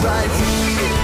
right here.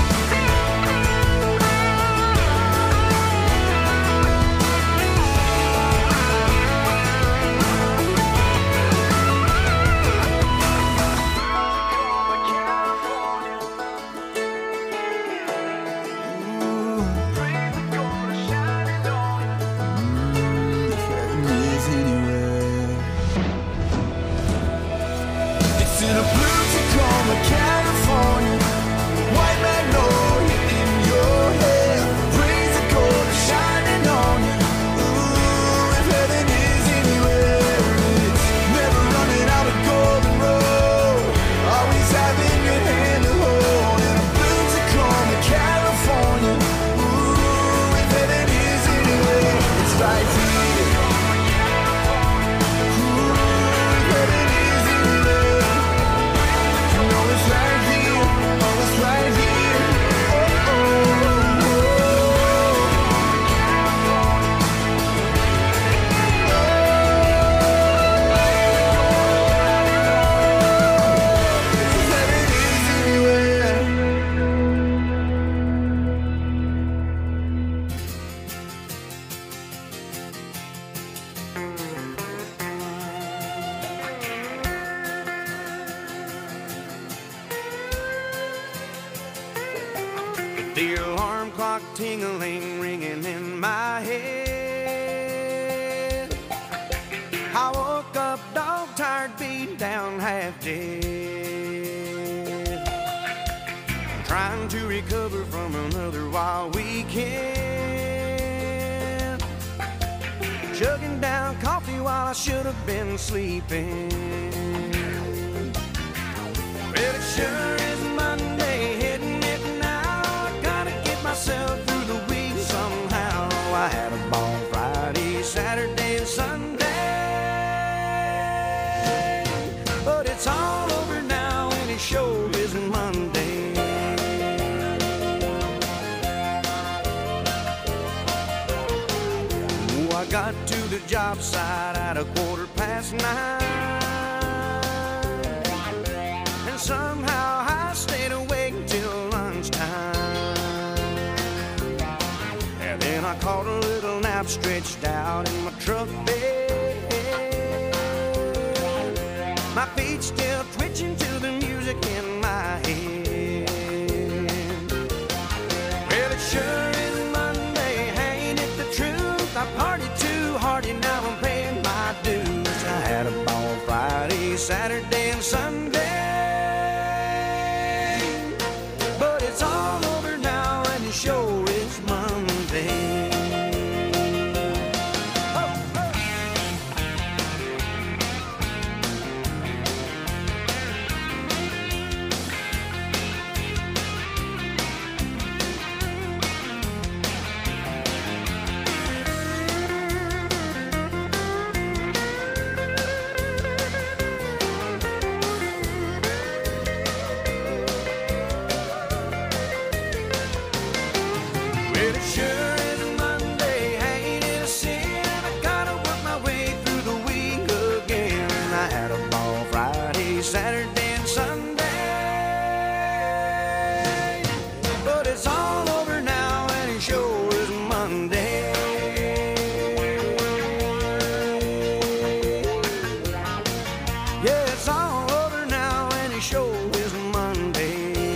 The alarm clock tingling, ringing in my head. I woke up dog-tired, beat down, half dead. Trying to recover from another wild weekend. Chugging down coffee while I should have been sleeping. Well, it sure is Monday, hitting it now. I gotta get myself through the week somehow. I had a ball Friday, Saturday, and Sunday. But it's all over now, and it sure is Monday. Oh, I got to the job site at 9:15. Somehow I stayed awake till lunchtime. And then I caught a little nap stretched out in my truck bed. My feet still twitching to the music in my head. Well, it sure is Monday, ain't it the truth? I partied too hard and now I'm paying my dues. I had a ball Friday, Saturday, and Sunday. It's all over now and it sure is Monday. Saturday and Sunday, but it's all over now and it sure is Monday. Yeah, it's all over now and it sure is Monday.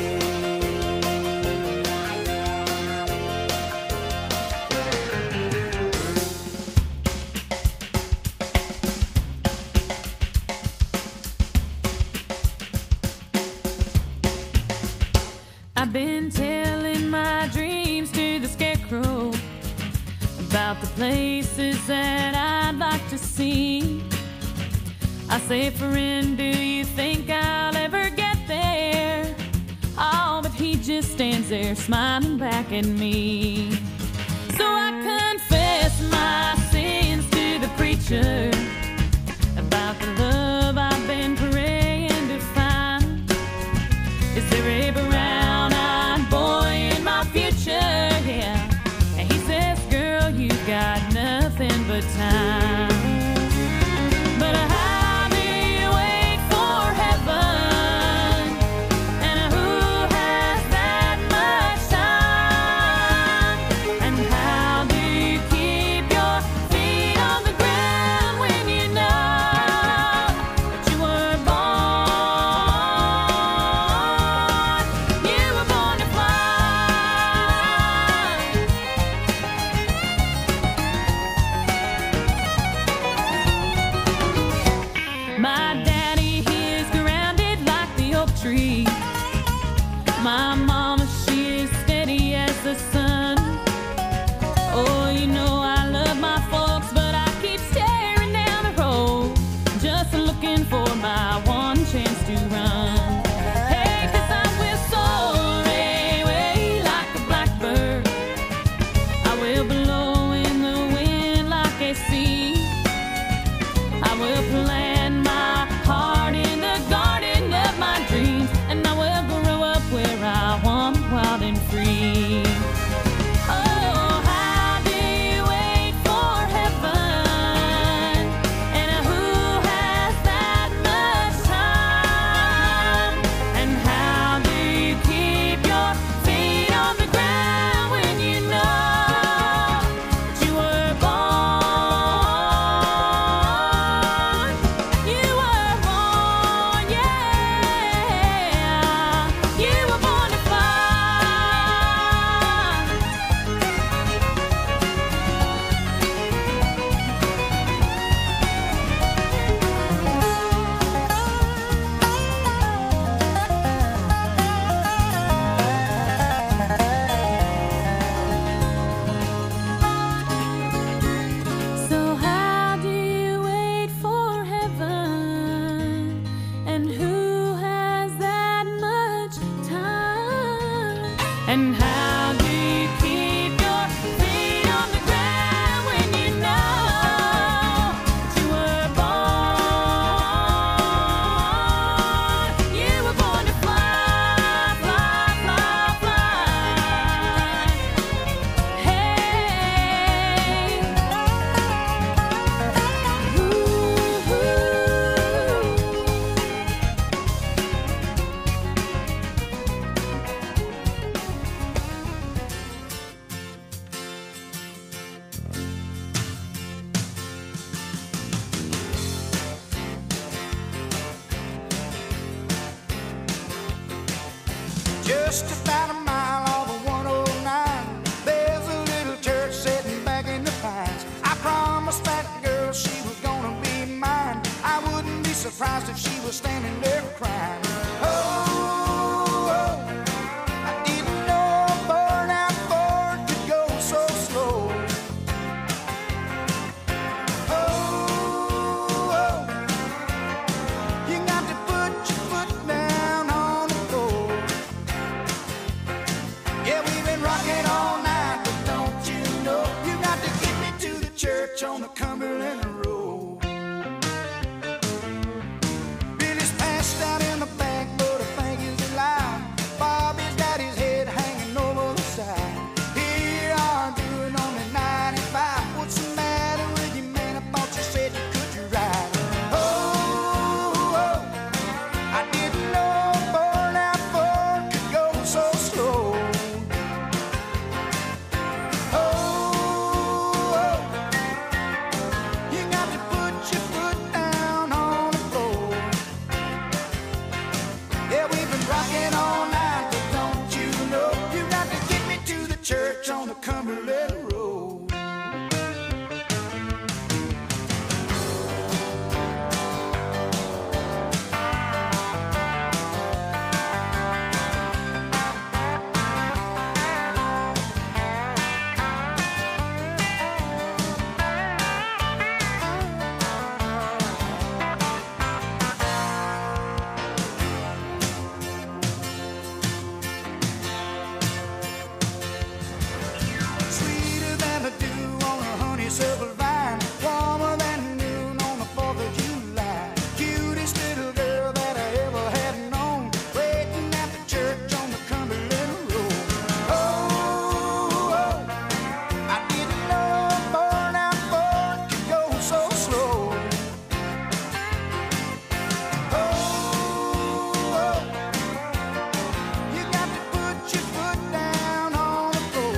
I've been telling my dreams to the scarecrow about the places that I'd like to see. I say, friend, do you think I'll ever get there? Oh, but he just stands there smiling back at me. So I confess my sins to the preacher about the love I've been praying to find. Is there a brown-eyed boy in my future? Yeah. And he says, girl, you've got nothing but time. But I'll be waiting for heaven. And who has My mama, she is steady as the sun. Oh, you know I love my folks, but I keep staring down the road, just looking for my one chance to run. Hey, 'cause I will soar away like a blackbird. I will blow in the wind like a sea. I will plant my heart in the garden of my dreams, and I will grow up where I want, wild and free. Oh, how do you wait for heaven? And who has that much time? And how do you keep your feet on the ground when you know that you were born? You were born, yeah. You were born to fly. So how do you wait for heaven? And who has that much time? And how do you keep your feet on the ground when you know that you were born? You were born to fly, fly, fly, fly. Hey. Just about a mile off of 109, there's a little church sitting back in the pines. I promised that girl she was gonna be mine. I wouldn't be surprised if she was standing there crying. Oh, oh, I didn't know a burnout Ford could go so slow. Oh, oh, you got to put your foot down on the floor. Yeah, we've been rocking all night, but don't you know you got to get me to the church on the Cumberland Road. Billy's passed out in the back, but I think he's alive. Bobby's got his head hanging over the side. Here are doing only 95. What's the matter with you, man? I thought you said you could ride. Oh, oh, I didn't know a burnout Ford could go so slow. Oh, oh, you got to put your foot down on the floor. Yeah, we've been rocking all night, but don't you know you got to get me to the church on the Cumberland Road. Sweeter than the dew on a honeysuckle vine, warmer than noon on the 4th of July. Cutest little girl that I ever had known, waiting at the church on the Cumberland Road. Oh, oh, I didn't know a burnout Ford could go so slow. Oh, oh, you got to put your foot down on the floor.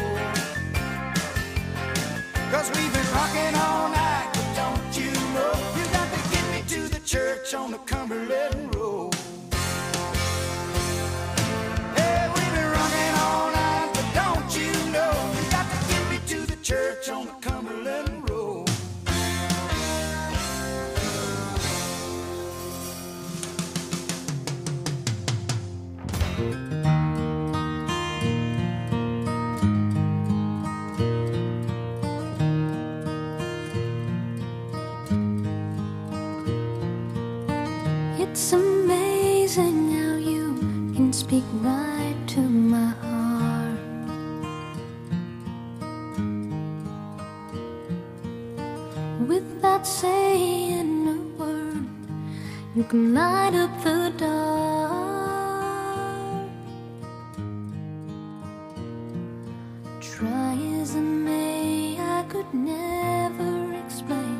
'Cause we've been rocking all night, but don't you know you got to get me to the church on the Cumberland Road. Hey, we've been rocking all night, but don't you know you got to get me to the church on the Cumberland Road. right to my heart. Without saying a word, you can light up the dark. Try as I may, I could never explain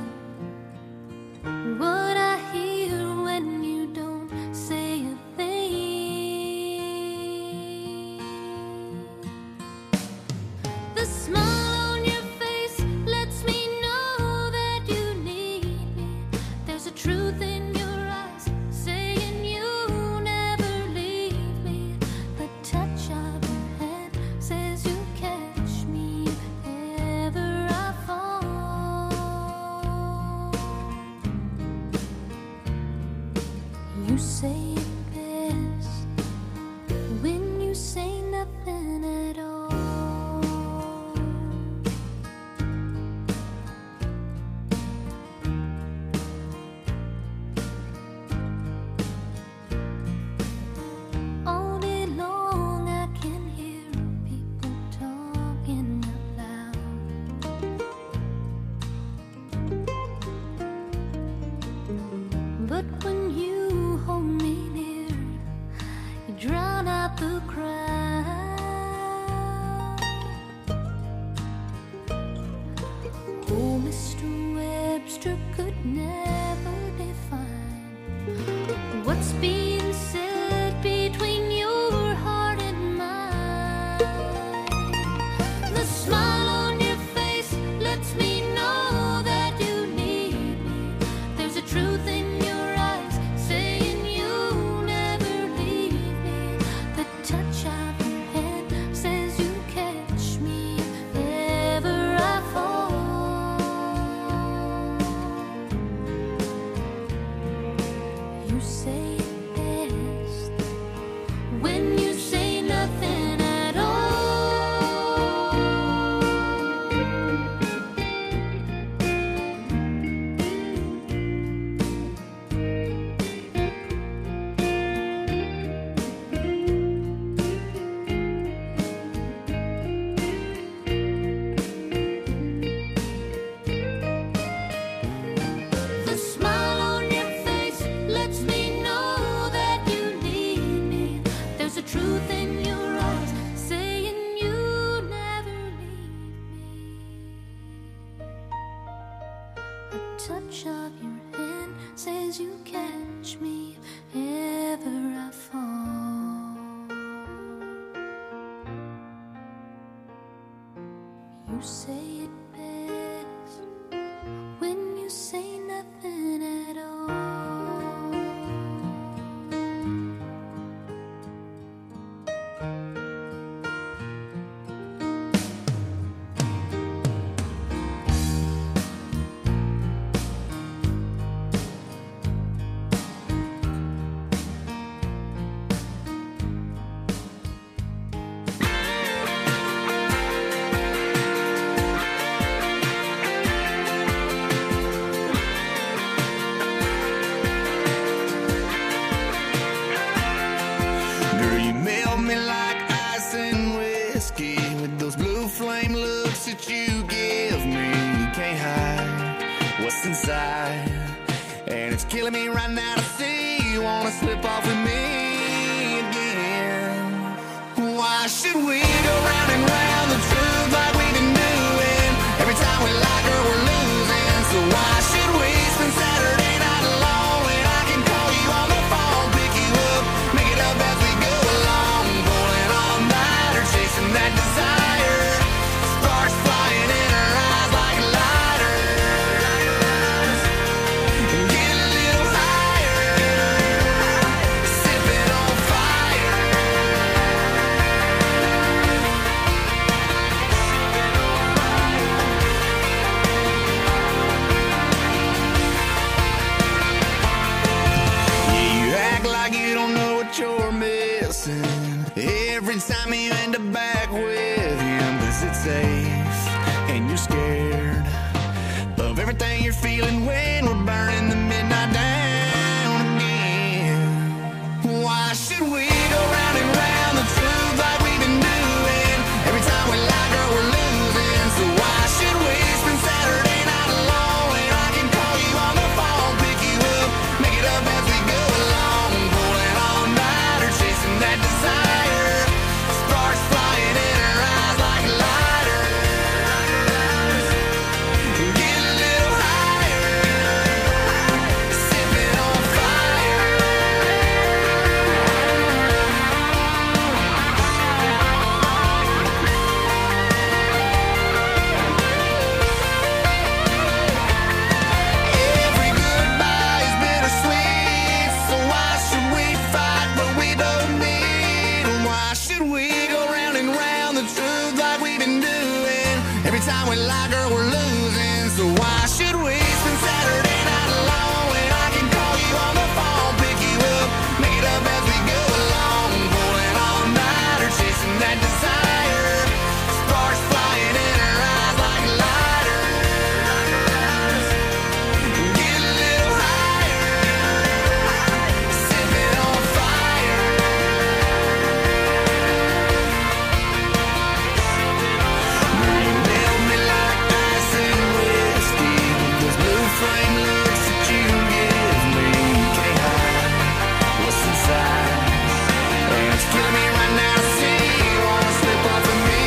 what I hear when you don't say a thing. The smile on your face lets me know that you need me. There's a truth in your eyes saying you never leave me. The touch of your hand says you catch me if ever I fall. You say it best when you say nothing at all. All day long I can hear people talking out loud. But when you hold me near, you drown out the crowd. Oh, Mr. Webster could never define what's being said between your heart and mine. The smile on your face lets me know that you need me. There's a truth in your eyes saying you never leave me. The touch of your hand says you catch me if ever I fall. You say it best when you say nothing at all. The smile on your face lets me know that you need me. There's a truth in your eyes saying you never leave me. A touch of your hand says you catch me if ever I fall. You say it best when you say nothing at all. Girl, you melt me like ice and whiskey with those blue flame looks that you give me. You can't hide what's inside, and it's killing me right now to see you wanna slip off with me again. Why should we go round and round the truth like we've been doing? Every time we like her, we're losing. So why should we spend Saturday night alone when I can call you on the phone, pick you up, make it up as we go along, pulling all nighter, chasing that desire, sparks flying in our eyes like lighters, and get a little higher, sipping on fire. Yeah, you act like you don't know what you're missing every time you end up back with him. Is it safe? And you're scared of everything you're feeling when we're burning the midnight down again. Why should we go round and round the should we go round and round the truth like we've been doing? Every time we lie, girl, we're losing. So why should we spend Saturday night alone when I can call you on the phone, pick you up, make it up as we go along, pulling all night or chasing that desire, sparks flying in her eyes like lighters. Get a little higher, set me on fire. You melt me like ice and whiskey with those blue flame looks that you give me. Can't hide what's inside, and it's killing me right now to see you wanna slip off of me.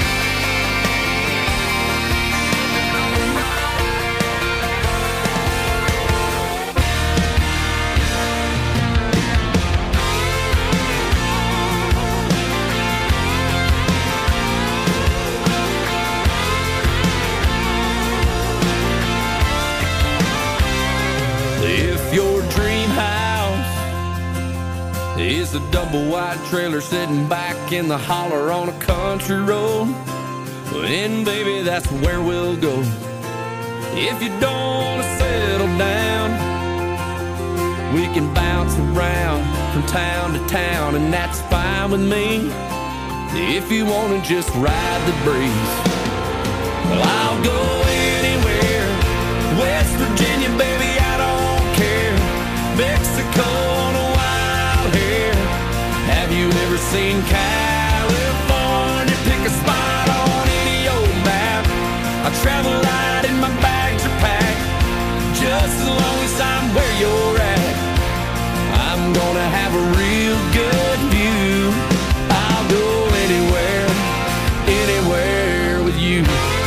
If your dream house is a double wide trailer sitting back in the holler on a country road, then baby, that's where we'll go. If you don't wanna settle down, we can bounce around from town to town, and that's fine with me. If you wanna just ride the breeze, well, I'll go anywhere. West Virginia, baby, I don't care. Mexico on a wild hair. Have you ever seen California? Pick a spot on any old map. I travel light and my bags are packed, just as long as I'm where you're at. I'm gonna have a real good view. I'll go anywhere, anywhere with you.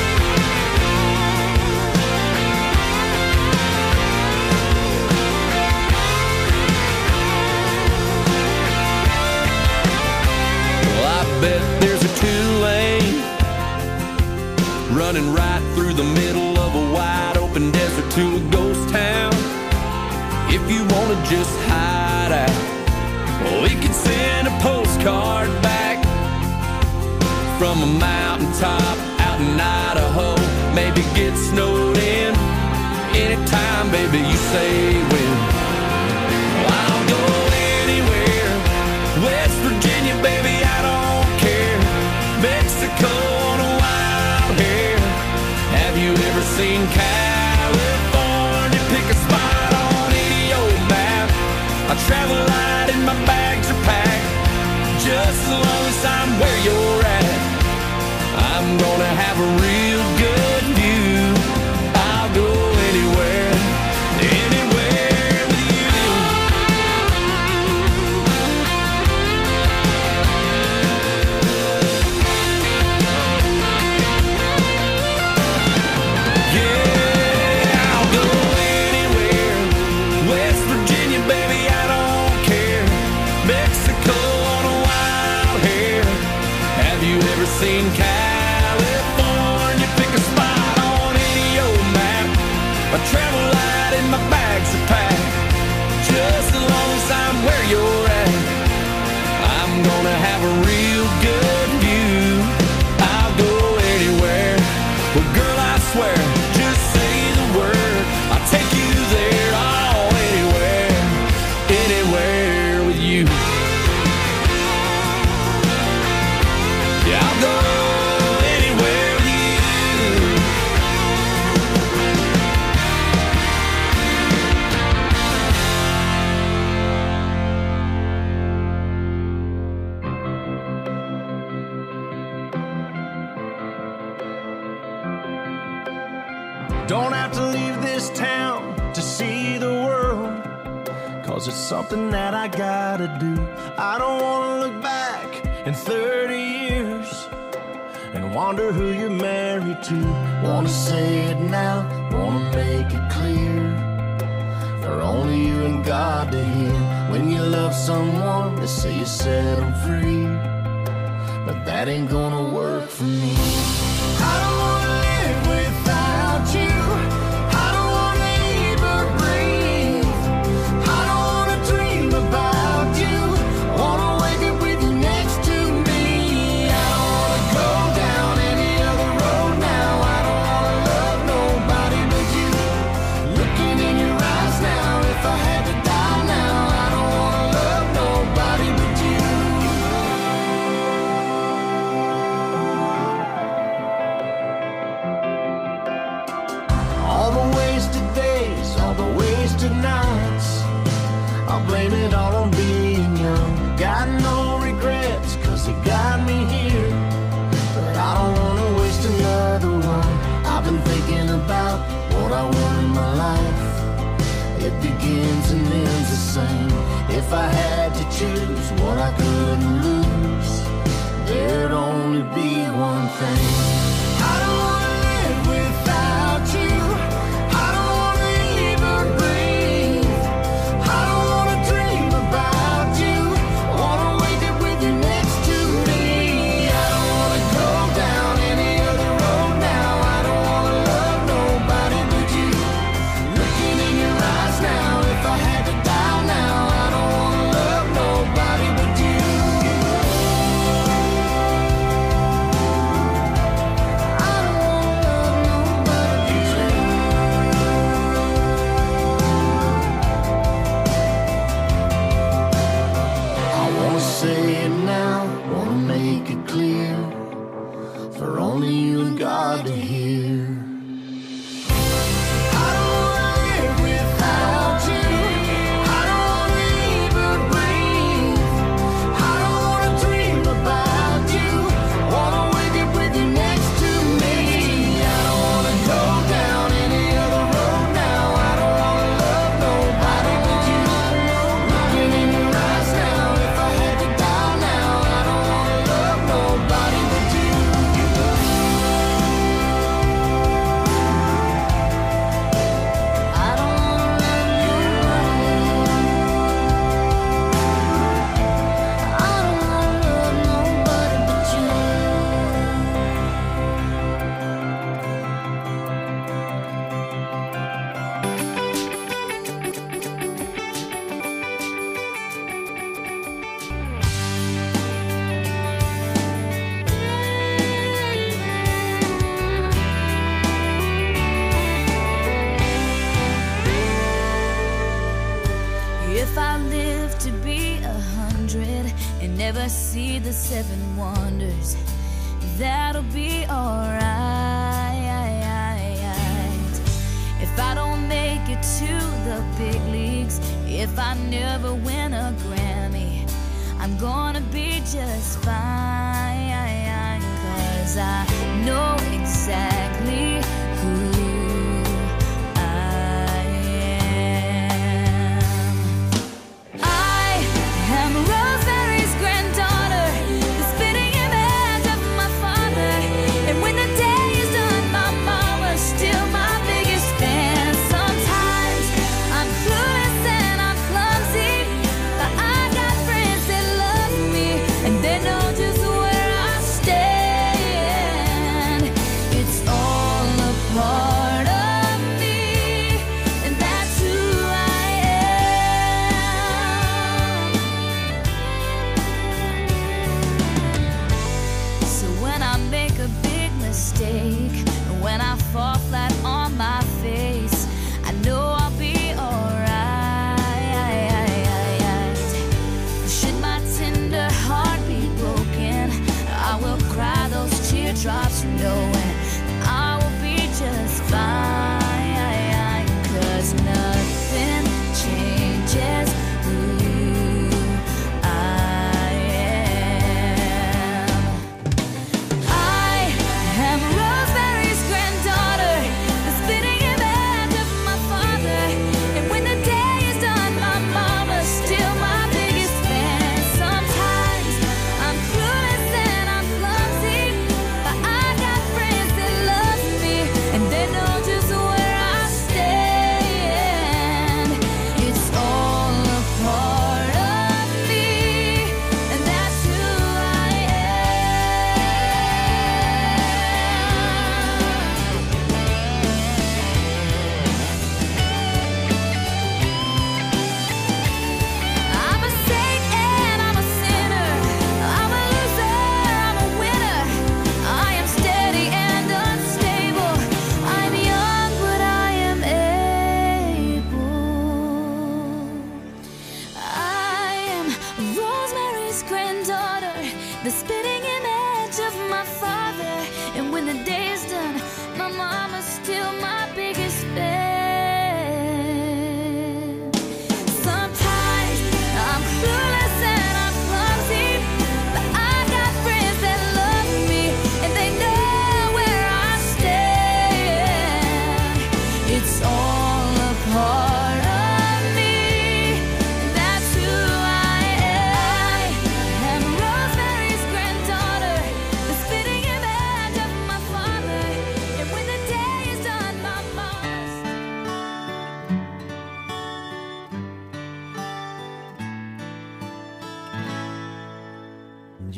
Well, I bet there's a 2-lane running right through the middle of a wide open desert to a ghost town. If you wanna just hide out, we could send a postcard back from a mountaintop out in Idaho. Maybe get snowed in anytime, baby, you say when. Well, I'll go anywhere. West Virginia, baby, I don't care. Mexico on a wild hair. Have you ever seen California? Pick a spot on any old map. I travel light and my bags are packed, just as long as I'm where you're at. I'm gonna have a real good view. I'll go anywhere, anywhere with you. Yeah, I'll go anywhere. West Virginia, baby, I don't care. Mexico on a wild hair. Have you ever seen California? Pick a spot on any old map. I travel light and my bags are packed, just as long as I'm where you're at. I'm gonna have a real good view. I'll go anywhere. Well, girl, I swear, just say the word, I'll take you there. Oh, anywhere, anywhere with you. Yeah, I'll go anywhere with you. Don't have to leave this town to see the world, 'cause it's something that I gotta do. I don't wanna look back in 30 years and wonder who you're married to. Wanna say it now, wanna make it clear, for only you and God to hear. When you love someone, they say you set them free, but that ain't gonna work for me. I don't wanna live without you. I don't wanna even breathe. I don't wanna dream about you. Wanna wake up with you next to me. blame it all on being young. Got no regrets, cause it got me here. But I don't wanna waste another one. I've been thinking about what I want in my life. It begins and ends the same. If I had to choose what I couldn't lose, there'd only be one thing. I don't wanna live without you. I don't wanna even breathe. I don't wanna dream about you. I wanna wake up with you next to me. I don't wanna go down any other road now. I don't wanna love nobody but you. Looking in your eyes now, if I had to die now, I don't wanna love nobody but you. I don't wanna love nobody but you. I wanna say it now, wanna make it clear, for only you and God to hear. I don't wanna live without you. I don't wanna even breathe. I don't wanna dream about you. Wanna wake up with you next to me. I don't wanna go down any other road now. I don't wanna love nobody but you. Looking in your eyes now, if I had to die now, I don't wanna love nobody but you. I don't wanna love nobody. I don't wanna love nobody but you. If I live to be 100 and never see the 7 wonders, that'll be alright. If I don't make it to the big leagues, if I never win a Grammy, I'm gonna be just fine. 'Cause I know exactly who I am. I am Rosemary's granddaughter, the spitting image of my father. And when the day is done, my mama's still my biggest fan. Sometimes I'm clueless and I'm clumsy, but I got friends that love me, and they know just where I stand. It's all a part of me, and that's who I am. So when I make a big mistake, when I fall flat on my face, I know I'll be alright. Should my tender heart be broken, I will cry those teardrops knowing I will be just fine. 'Cause nothing changes who I am. I am Rosemary's granddaughter, the spitting image of my father. And when the day is done, my mama's still my biggest fan. Sometimes I'm clueless and I'm clumsy, but I got friends that love me, and they know just where I stand. It's all a part of me, and that's who I I'm a saint and I'm a sinner. I'm a loser, I'm a winner. I am steady and unstable. I'm young, but I am able. I am Rosemary's granddaughter, the spitting image of my father. And when the day is done, my mama's still my biggest fan. Sometimes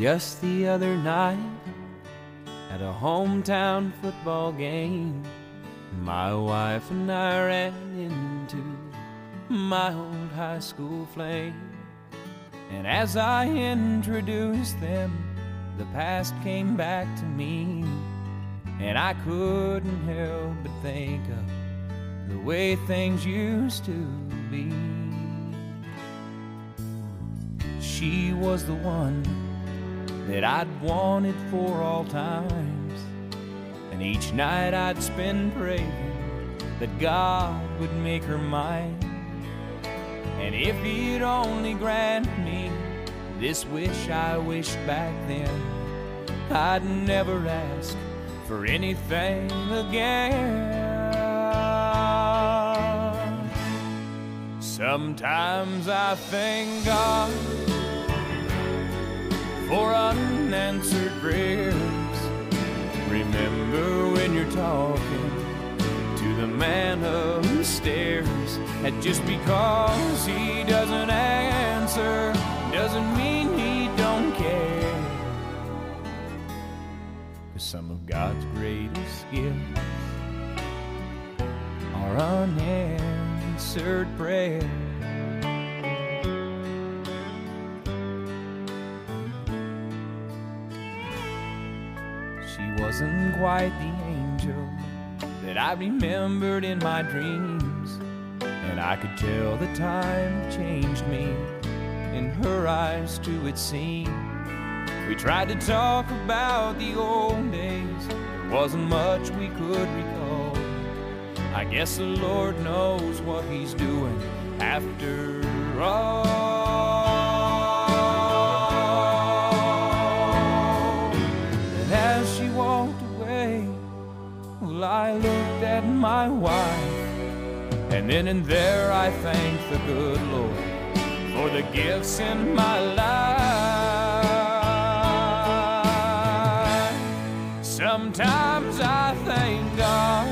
Just the other night, at a hometown football game, my wife and I ran into my old high school flame. And as I introduced them, the past came back to me, and I couldn't help but think of the way things used to be. She was the one that I'd wanted for all times, and each night I'd spend praying that God would make her mine. And if He'd only grant me this wish I wished back then, I'd never ask for anything again. Sometimes I thank God for unanswered prayers. Remember when you're talking to the man upstairs, that just because he doesn't answer doesn't mean he don't care. 'Cause some of God's greatest gifts are unanswered prayers. She wasn't quite the angel that I remembered in my dreams, and I could tell the time changed me. In her eyes too it seemed. We tried to talk about the old days, there wasn't much we could recall. I guess the Lord knows what He's doing after all. And as she walked away, well, I looked at my wife, and then and there I thanked the good Lord for the gifts in my life. Sometimes I thank God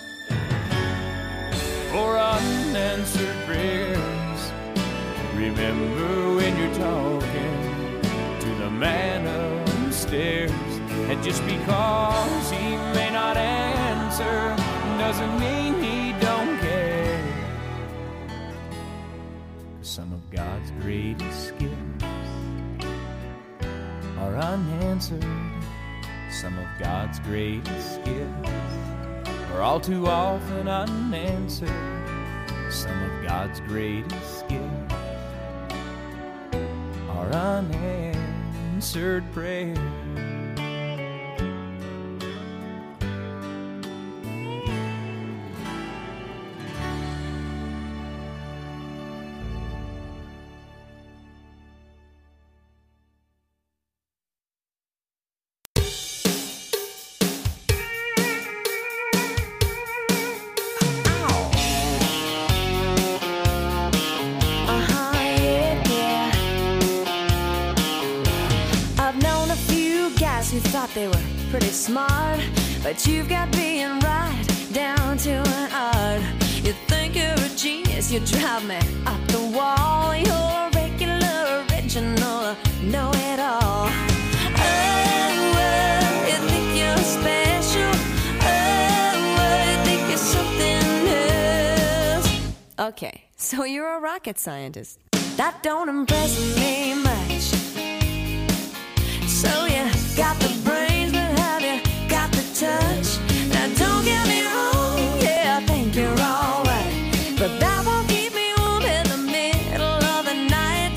for unanswered prayers. Remember when you're talking to the man upstairs, and just because he may not answer doesn't mean he don't care. Some of God's greatest gifts are unanswered. Some of God's greatest gifts are all too often unanswered. Some of God's greatest gifts are unanswered prayers. Who thought they were pretty smart, but you've got being right down to an art. You think you're a genius, you drive me up the wall. You're a regular, original, know-it-all. Oh, you think you're special. Oh, you think you're something else. Okay, so you're a rocket scientist. That don't impress me much. So you got the brains, but have you got the touch? Now don't get me wrong, yeah, I think you're alright, but that won't keep me warm in the middle of the night.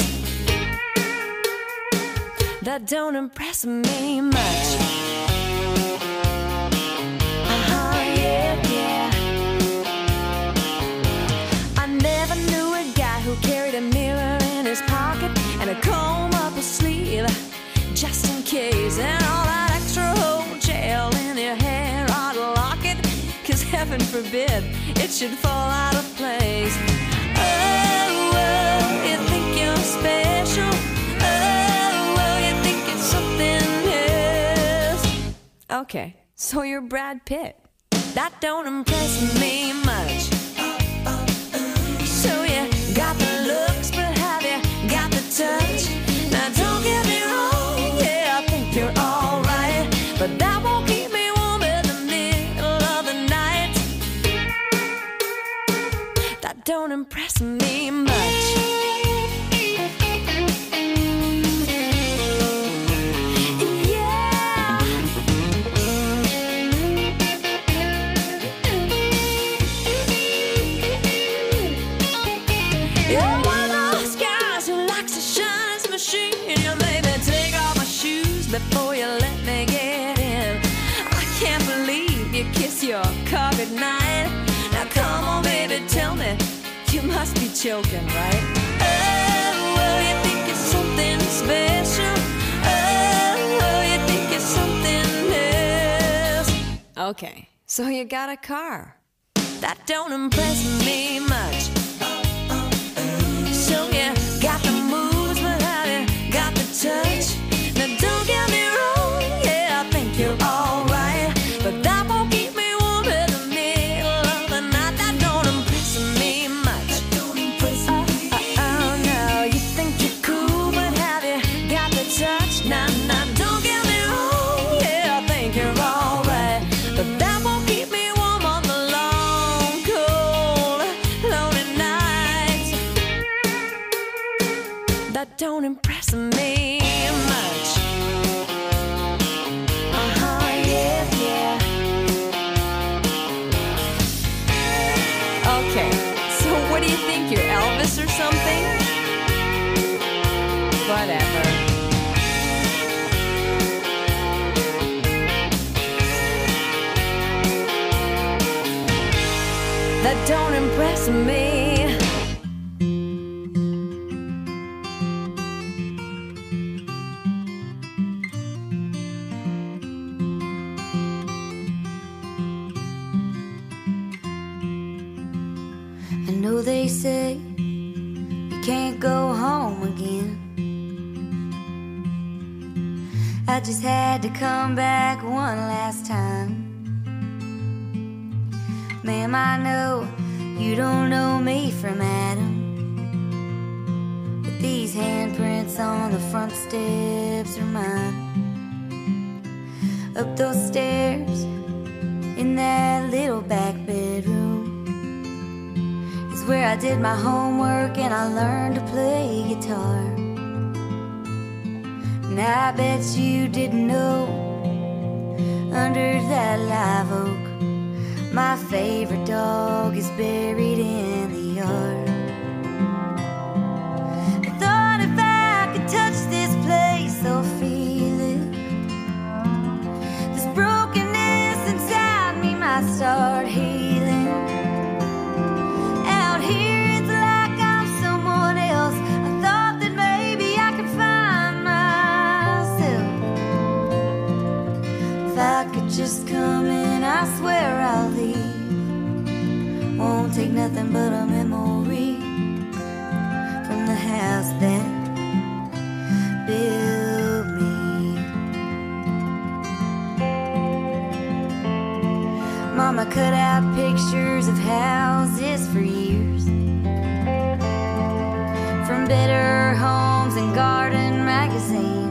That don't impress me much. Yeah. I never knew a guy who carried a mirror in his pocket and a comb up his sleeve, just in case, and all that extra whole gel in your hair ought to lock it, 'cause heaven forbid it should fall out of place. Oh, you think you're special. Oh, you think it's something else. Okay, so you're Brad Pitt. That don't impress me much. So you got the looks, but have you got the touch? Now don't get me wrong, yeah, at night. Now come on, baby, tell me, you must be joking, right? Oh, you think it's something special? Oh, you think it's something else? Okay, so you got a car. That don't impress me much. So you got the moves, but have you got the touch? Now don't get me wrong, yeah, I think you're alright, but that won't keep me warm in the middle of the night. That don't impress me much. That don't impress me. Oh no, you think you're cool, but have you got the touch? Nah, don't get me wrong, yeah, I think you're alright, but that won't keep me warm on the long, cold, lonely nights. That don't impress me much. Yeah. Okay, so what do you think, you're Elvis or something? Whatever. That don't impress me. I know they say you can't go home again. I just had to come back one last time. Ma'am, I know you don't know me from Adam, but these handprints on the front steps are mine. Up those stairs in that little back bedroom is where I did my homework and I learned to play guitar. And I bet you didn't know, under that live oak, my favorite dog is buried in the yard. I thought if I could touch this place or feel it, this brokenness inside me might start healing. Out here it's like I'm someone else. I thought that maybe I could find myself. If I could just come in, I swear I'll leave. Won't take nothing but a memory from the house that built me. Mama cut out pictures of houses for years, from Better Homes and Garden magazine.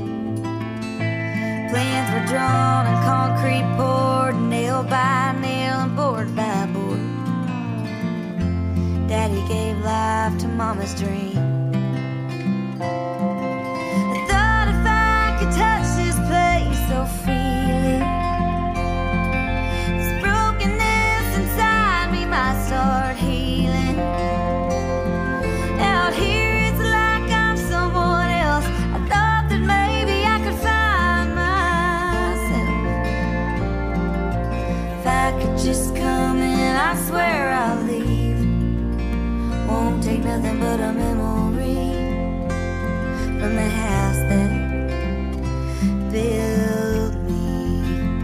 Plans were drawn and concrete poured, nail by nail and board by board. Daddy gave life to Mama's dream. I thought if I could touch this place or feel it, this brokenness inside me might start healing. Out here it's like I'm someone else. I thought that maybe I could find myself. If I could just come in, I swear I'll leave. Won't take nothing but a memory from the house that built me.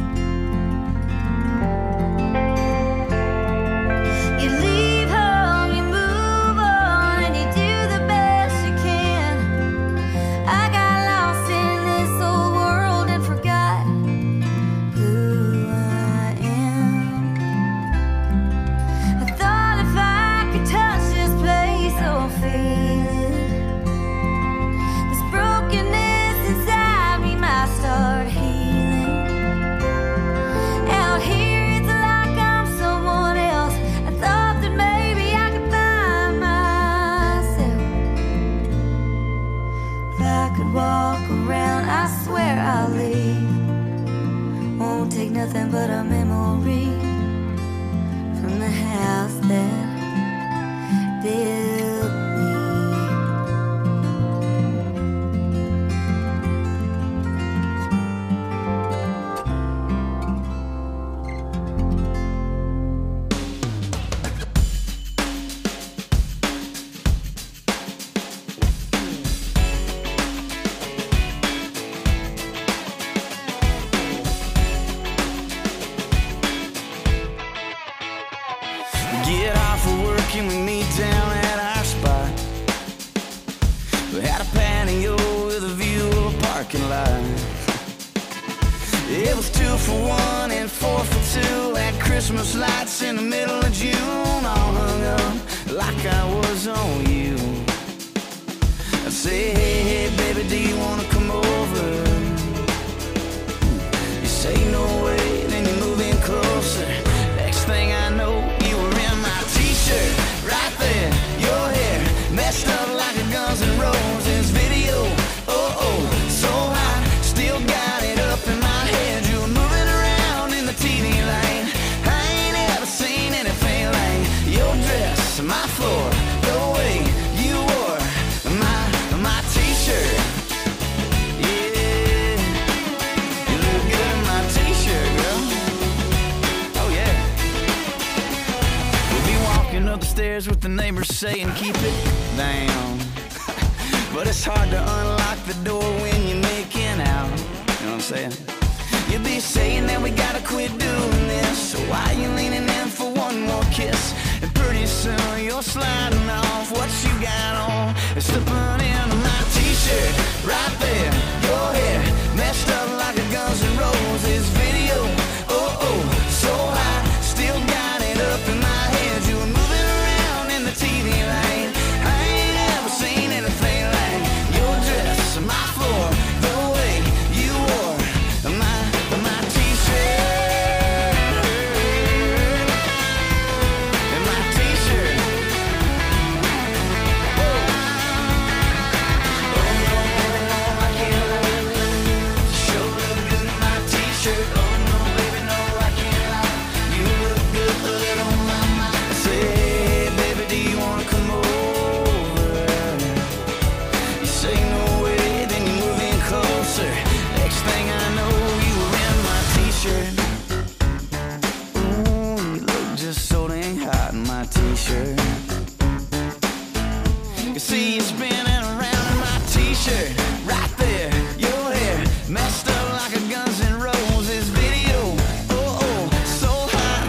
You leave home, you move on, and you do the best you can. I got lost in this old world and forgot who I am. I thought if I could touch this place or feel it, this brokenness inside me might start healing. Out here it's like I'm someone else. I thought that maybe I could find myself. If I could walk around, I swear I'll leave. Won't take nothing but a memory from the house that built me. you and me down at our spot. We had a patio with a view of a parking lot. It was 2 for 1 and 4 for 2. Had Christmas lights in the middle of June, all hung up like I was on you. I say, hey, hey, baby, do you wanna come over? You say no way, then you move in closer. Next thing I know, you were in my t-shirt, right there. Your hair messed up like a Guns N' Roses video. Oh, oh, so hot, still got it up in my head. You were moving around in the TV light. I ain't ever seen anything like your dress, my floor, the way you wore my t-shirt. Yeah, you look good in my t-shirt, girl. Oh yeah. We'll be walking up the stairs with the neighbors saying keep it down. But it's hard to unlock the door when you're making out. You know what I'm saying? You'll be saying that we gotta quit doing this. So why you leaning in for one more kiss? And pretty soon you're sliding off what you got on and slipping into my t-shirt right there. Your hair messed up like a Guns N' Roses video. Oh, oh, so high, still got it up in my head. You were moving around in the TV light. I ain't ever seen anything like your dress, my floor, the way you wore my t-shirt. And my t-shirt. Oh no, I can't lie. Sure look good in my t-shirt. Oh no, baby, no, I can't lie. You look good on my mind. I say, hey, baby, do you wanna come over? You say no way, then you move in closer. Next thing I know, you were in my t-shirt. Ooh, you look just so dang hot in my t-shirt. You see you spinning around in my t-shirt, right there. Your hair messed up like a Guns N' Roses video. Oh, oh, so hot.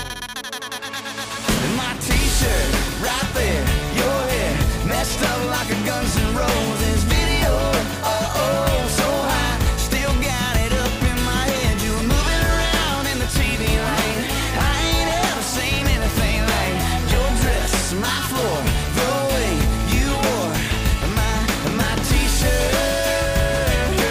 In my t-shirt, right there. Your hair messed up like a Guns N' Roses video. Oh, oh, so hot. Still got it up in my head. You were moving around in the TV light. I ain't ever seen anything like your dress, my floor, the way you wore my t-shirt. You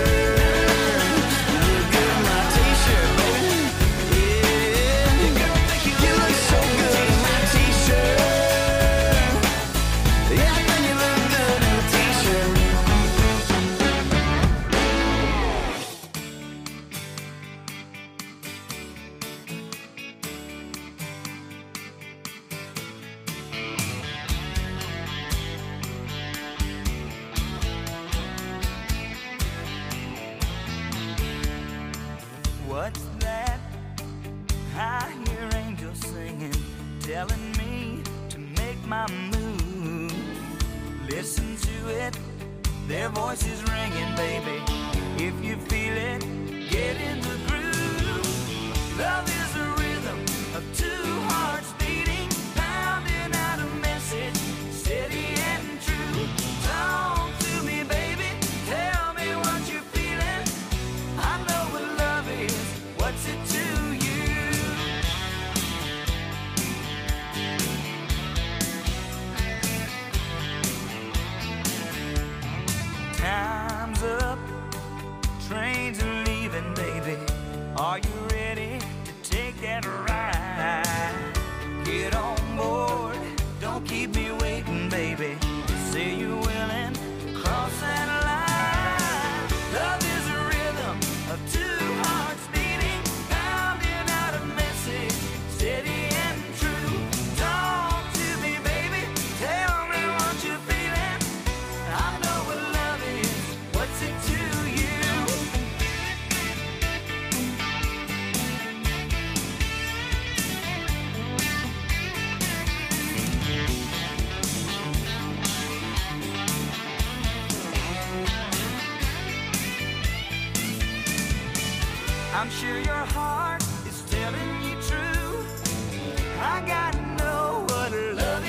look good in my t-shirt, baby. Yeah, you look so good in my t-shirt. Yeah, I think you look good in a t-shirt. What's that? I hear angels singing, telling me to make my move. Listen to it, their voices ringing, baby. If you feel it, get in the groove. Love is the rhythm of two hearts beating, pounding out a message, steady and true. Talk to me, baby, tell me what you're feeling. I know what love is, what's it to you? Time's up, trains are leaving, baby. Are you ready to take that ride? Get on board, don't keep me waiting, baby. Say you're willing to cross that line. Love is a rhythm of two hearts beating, pounding out a message, steady and true. Talk to me, baby, tell me what you're feeling. I know what love is, what's it to you? I'm sure your heart is telling you true. I gotta know what love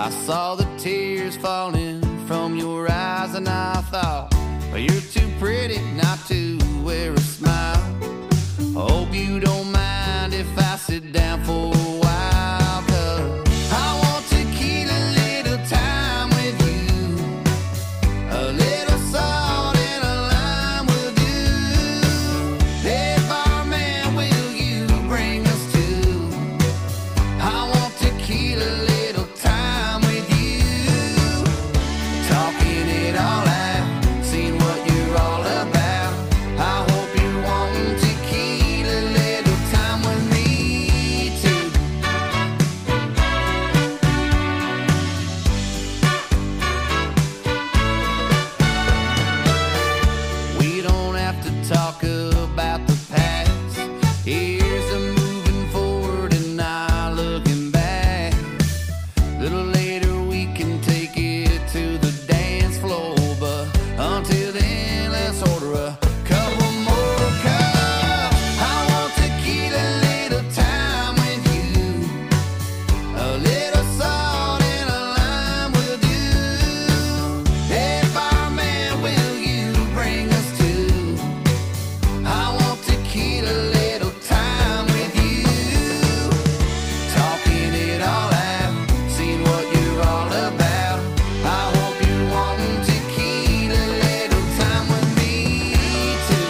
I saw the tears falling from your eyes, and I thought, well, you're too pretty not to wear a smile. Hope you don't mind if I sit down for a while, 'cause I want to keep a little time with you. A little salt and a lime will do. Hey, barman, will you bring us to? I want to keep a little time with you. Talking it all out, seeing what you're all about. I hope you're wanting to keep a little time with me too. We don't have to talk about the past. Here's a moving forward and not looking back. Little later we can take it to the dance floor, but until then let's order a couple more cups. I want to keep a little time with you. A little salt and a lime will do. Hey, barman, will you bring us to? I want to keep a little time with you. Talking it all out, seeing what you're all about. I hope you're wanting to keep a little time with me too.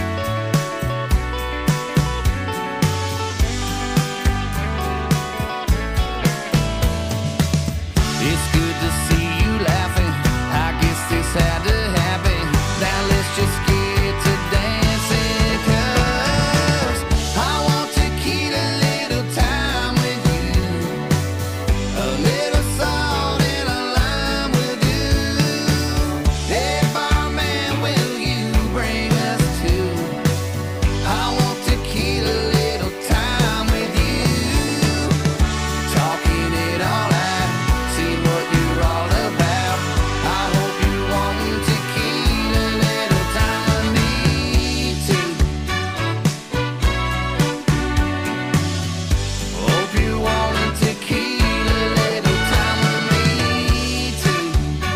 It's good to see you laughing. I guess this had to happen. Now let's just get to dancing, 'cause I want to keep a little time with you. A little salt and a lime will do. Hey, barman, will you bring us to? I want to keep a little time with you. Talking it all out, seeing what you're all about. I hope you're wanting to keep a little time with me too. Hope you're wanting to keep a little time with me too.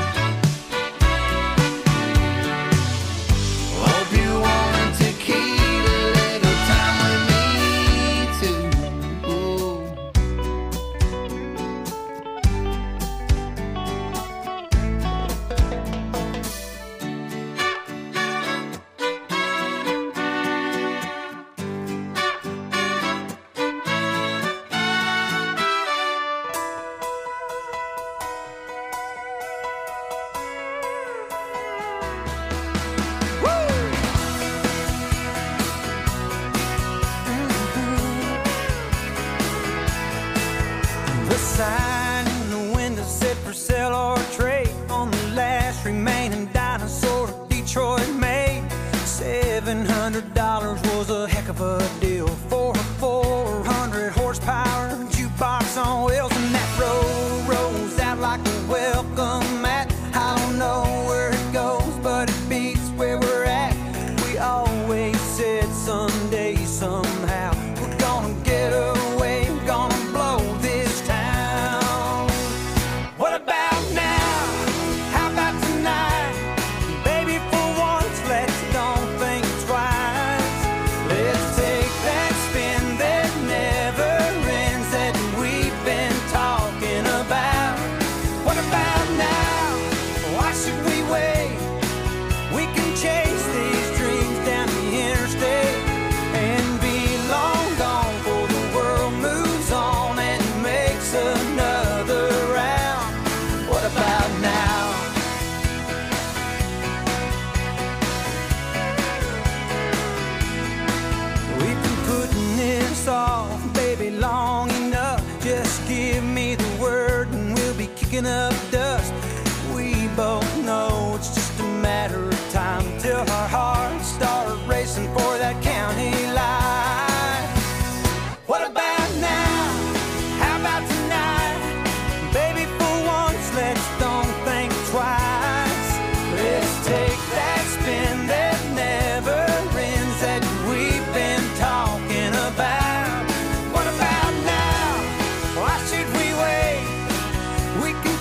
Hope you're wanting to keep a little time with me too. Ooh. The sign in the window said for sale or trade on the last remaining dinosaur Detroit made. $700 was a heck of a deal for a 400 horsepower jukebox on wheels, and that road rolls out like a welcome mat. I don't know where it goes, but it beats where we're at. We always said someday, somehow, we're gonna get away, gonna blow this town. What about now? How about tonight? Baby, for once, let's don't think twice. Let's take that spin that never ends that we've been talking about. What about now? Why should we wait? We can chase these dreams down the interstate and be long gone before the world moves on and makes another round. What about now? We've been putting this off, baby, long enough. Just give me the word and we'll be kicking up dust. We both know it's just a matter of time till our hearts start racing for that county line. What about now? How about tonight? Baby, for once, let's don't think twice. Let's take that spin that never ends that we've been talking about. What about now? Why should we wait? We can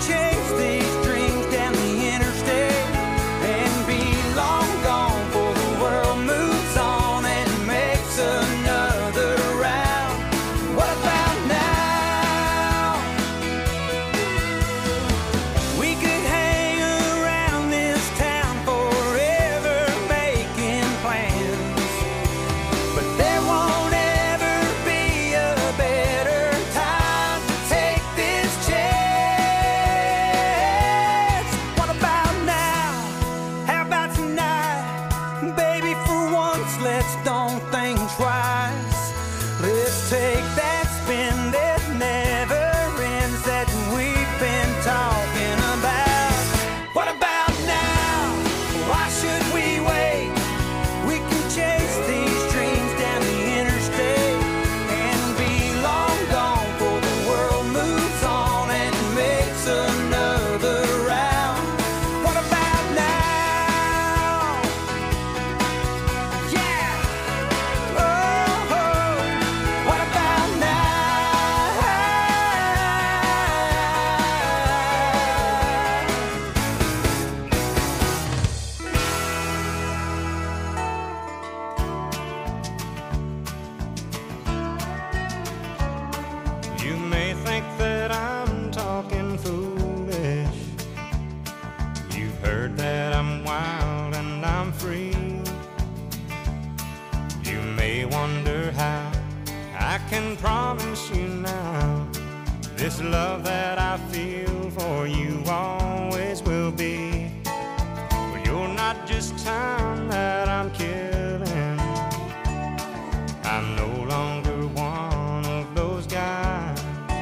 I feel for you always will be. But you're not just time that I'm killing. I'm no longer one of those guys.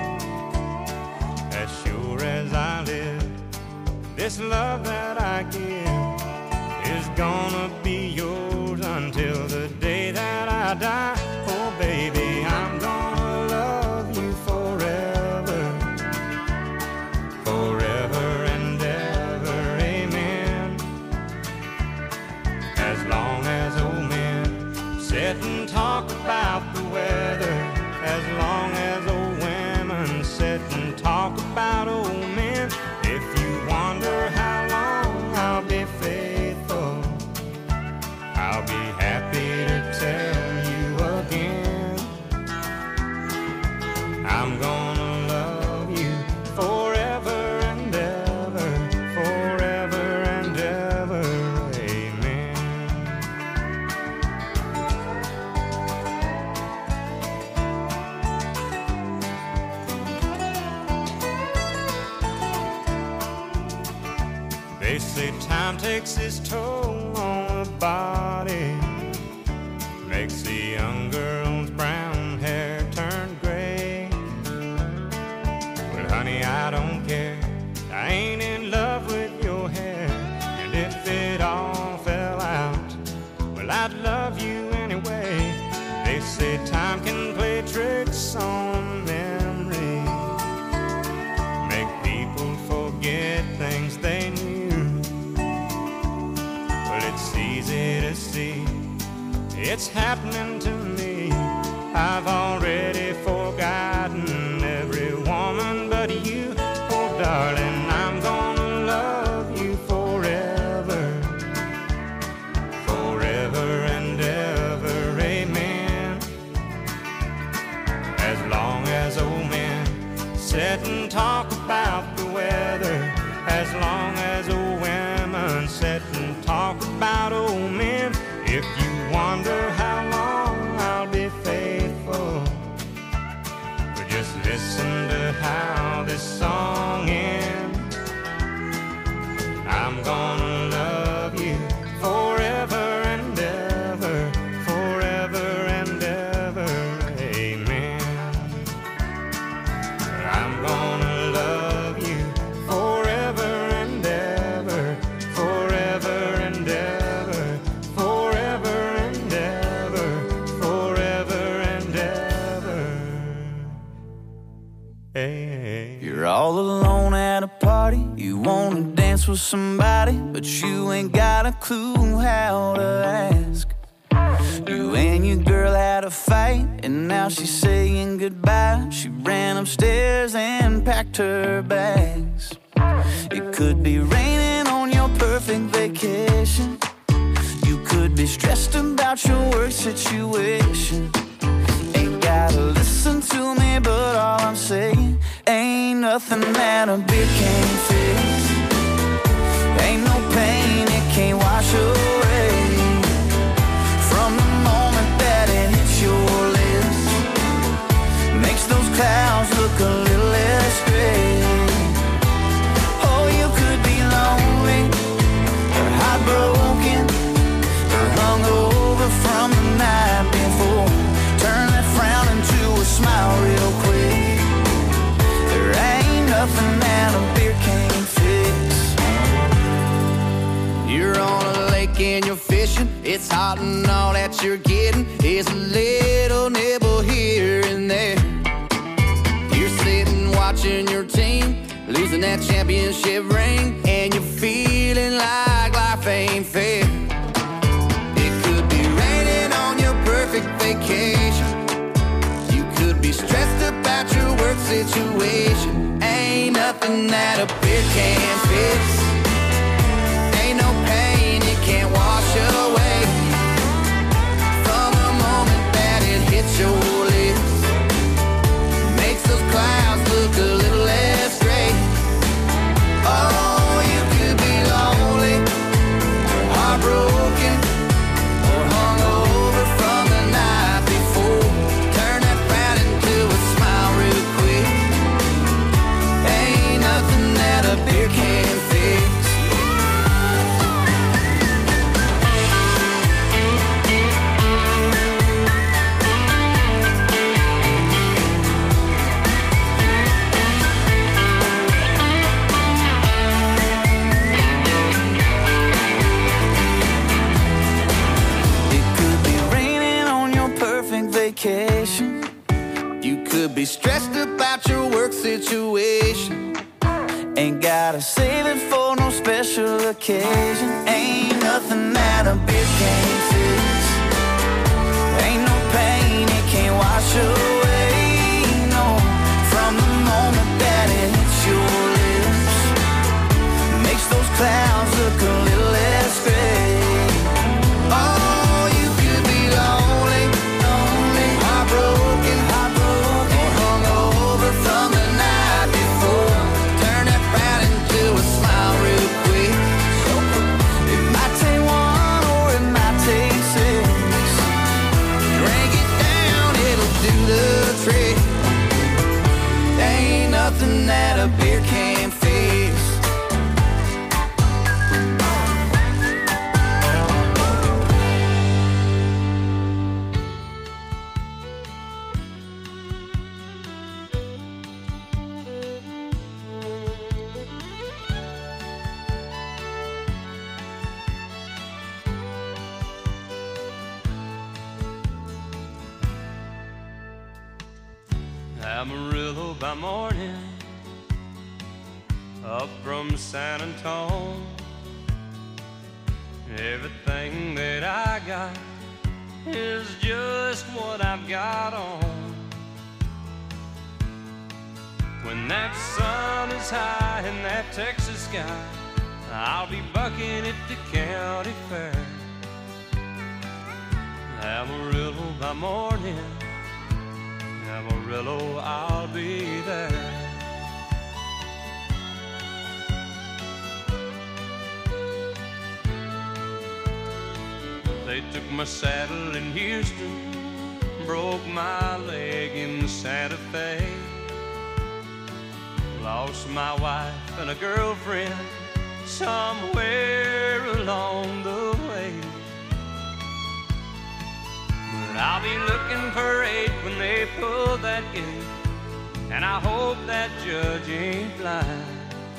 As sure as I live, this love that I give is gonna be yours until the day that I die. Oh baby, I'm gonna love you forever, forever and ever, amen. As long as old men sit and talk about the weather, as long as old women sit and talk about old men. If you wonder how long I'll be faithful, I'll be happy to tell you again. I'm gonna love you forever and ever, forever and ever, amen. They say time takes its toll on the body, makes the young girl's brown hair turn gray. Well, honey, I don't care. I ain't in love with your hair. And if it all fell out, well, I'd love you anyway. They say time can play tricks on memory, make people forget things they knew. Well, it's easy to see it's happening to me. I've already forgotten every woman but you. Oh, darling, I'm gonna love you forever, forever and ever, amen. As long as old men sit and talk about the weather, as long as old women sit and talk about old men. If you wonder how long I'll be faithful, but just listen to how this song ends. I'm gonna love you forever and ever, forever and ever, amen. I'm gonna love you forever and ever, forever and ever, forever and ever, forever and ever. Hey. You're all alone at a party. You wanna dance with somebody, but you ain't got a clue how to ask. You and your girl had a fight, and now she's saying goodbye. She ran upstairs and packed her bags. It could be raining on your perfect vacation. You could be stressed about your work situation. Ain't gotta listen to me, but all I'm saying, ain't nothing that a beer can't fix. Ain't no pain it can't wash away. From the moment that it hits your lips, makes those clouds look a little less gray. Oh, you could be lonely, or heartbroken, or hungover from the night before. Turn that frown into a smile real quick. There ain't nothing that a beer can't fix. You're on a lake and you're fishing. It's hot and all that you're getting is a little nibble here and there. You're sitting watching your team losing that championship ring, and you're feeling like life ain't fair. It could be raining on your perfect vacation. You could be stressed about your work situation. Ain't nothing that a beer can't fix. Ain't no pain it can't wash away. From the moment that it hits your lips, makes those clouds look a little less gray. Oh, you could be lonely, or heartbroken, or hungover from the night before. Turn that frown into a smile real quick. Ain't gotta save it for no special occasion. Ain't nothing that a beer can't fix. Ain't no pain it can't wash away. No, from the moment that it hits your lips, makes those clouds look a little less gray. Oh, you could be lonely, lonely, heartbroken, heartbroken, or hungover from the night before. Turn that frown into a smile real quick. It might take one or it might take six. Drink it down, it'll do the trick. Ain't nothing that a beer can't fix. Amarillo by morning, up from San Antone. Everything that I got is just what I've got on. When that sun is high in that Texas sky, I'll be bucking at the county fair. Amarillo by morning, Amarillo, I'll be there. They took my saddle in Houston, broke my leg in Santa Fe. Lost my wife and a girlfriend somewhere along the way. But I'll be looking for 8 when they pull that gate, and I hope that judge ain't blind.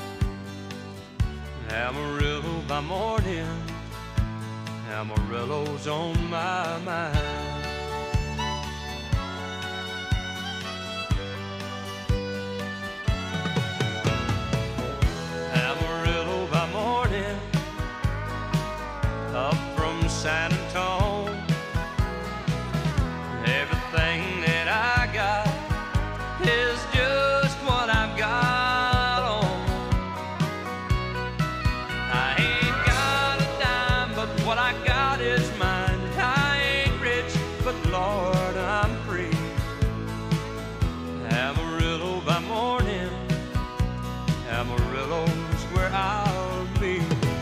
Amarillo by morning, Amarillo's on my mind. Amarillo by morning, up from San Antone. Everything that I got is just what I've got on. I ain't got a dime, but what I got is mine. I ain't rich, but Lord, I'm free. Amarillo by morning, Amarillo's where I'll be.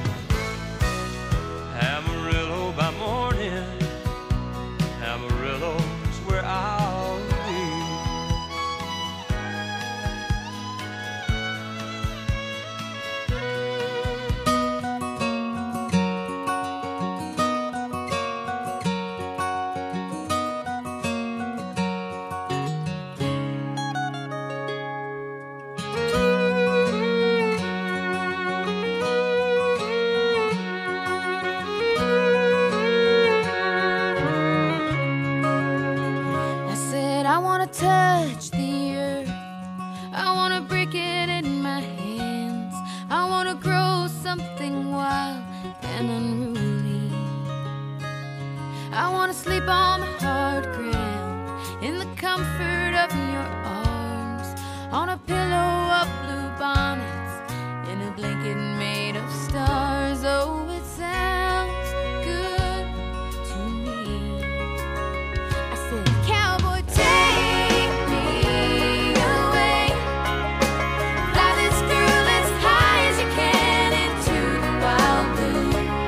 Amarillo by morning, Amarillo's where I'll be. I wanna touch the earth, I wanna break it in my hands, I wanna grow something wild and unruly. I wanna sleep on the hard ground in the comfort of your arms, on a pillow